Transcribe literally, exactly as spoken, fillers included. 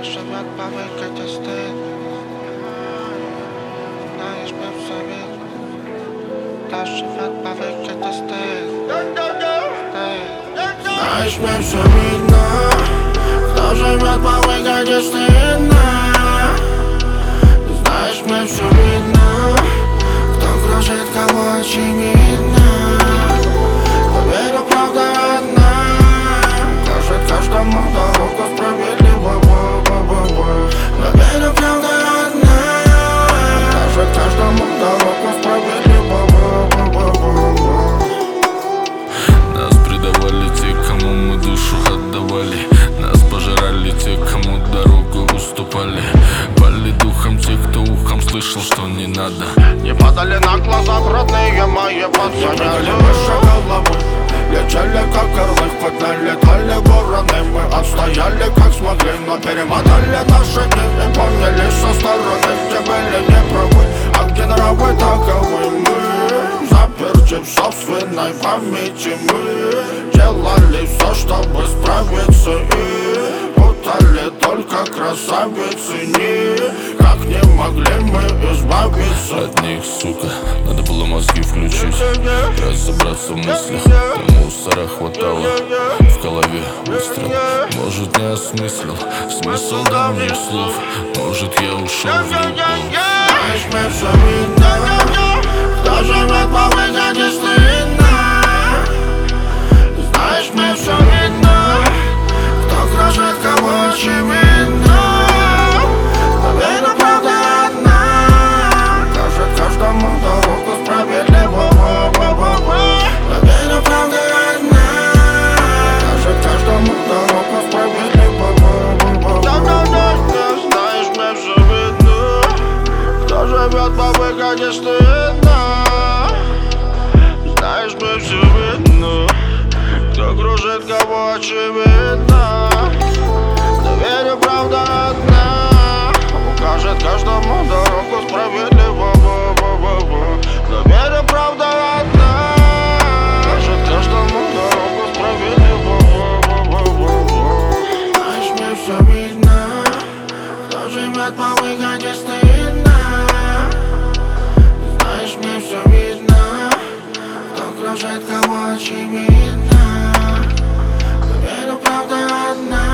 живет по выкате стыд. Знаешь, мы в совет. Кто живет по выкате стыд. Знаешь, мне все видно. Кто живет по выкате стыдно. Знаешь, мне все видно. Кто кружит, кого очевидно. Верю, правда одна. Кажет каждому дорогу справедливо. Но верю, правда одна. Кажет каждому дорогу справедливо. Нас предавали те, кому мы душу отдавали. Нас пожирали те, кому дорогу уступали. Пали духом те, кто ухом слышал, что не надо. Не падали на глаза родные мои, подгоняли выше головы. Летели как орлы, хоть налетали вороны. Мы отстояли как смогли, но перемотали наши дни и поняли со стороны, где были неправы, а где нравы таковы. Мы заперти в собственной памяти. Мы делали все, чтобы справиться, и путали только красавицы. Никак не могли мы избавиться от них, сука, надо было мозги включить, разобраться в мыслях. Там мусора хватало, в голове выстрел. Может, не осмыслил смысл давних слов. Может, я ушел в любовь. Знаешь, мне все видно. Кто живет по выгоде стыдно. Знаешь, мне все видно. Кто кружит, кого очевидно. Но верю, правда одна. Кажет каждому дорогу справедливо. Но верю, правда одна. Кажет каждому дорогу справедливо. Знаешь, мне все видно. Кто живет по выгоде стыдно. Знаешь, мне все видно. Кто кружит, кого очевидно. Но верю, правда одна. Укажет каждому дорогу справедливо. Но верю, правда одна. Укажет каждому дорогу справедливо. Знаешь, мне все видно. Кто живет по выгоде стыдно. Знаешь, мне все видно. Кто кружит, кого очевидно. Но верю, правда одна.